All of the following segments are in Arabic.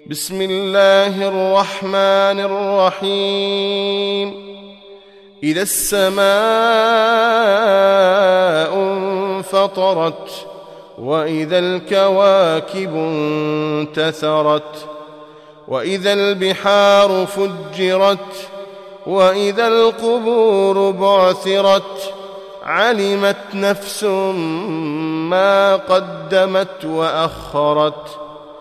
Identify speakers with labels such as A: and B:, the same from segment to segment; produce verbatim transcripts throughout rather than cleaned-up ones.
A: بسم الله الرحمن الرحيم إذا السماء انفطرت وإذا الكواكب انتثرت وإذا البحار فجرت وإذا القبور بعثرت علمت نفس ما قدمت وأخرت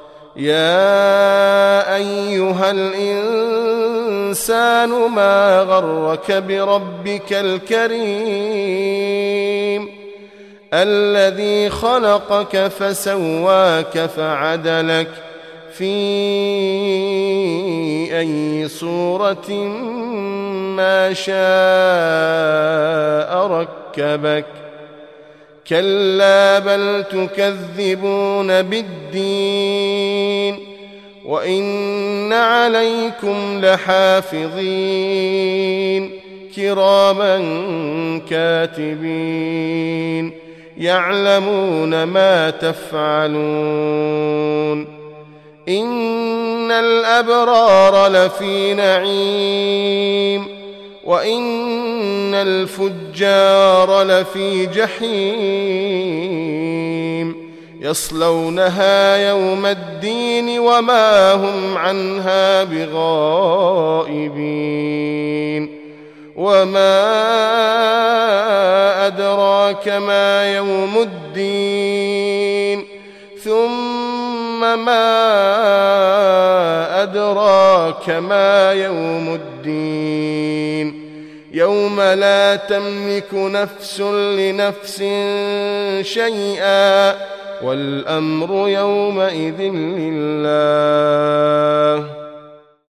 A: يا أيها الإنسان ما غرك بربك الكريم الذي خلقك فسواك فعدلك في أي صورة ما شاء ركبك كلا بل تكذبون بالدين وإن عليكم لحافظين كراما كاتبين يعلمون ما تفعلون إن الأبرار لفي نعيم وإن الفجار لفي جحيم يصلونها يوم الدين وما هم عنها بغائبين وما أدراك ما يوم الدين ثم ما أدراك ما يوم الدين يوم لا تملك نفس لنفس شيئا والأمر يومئذ لله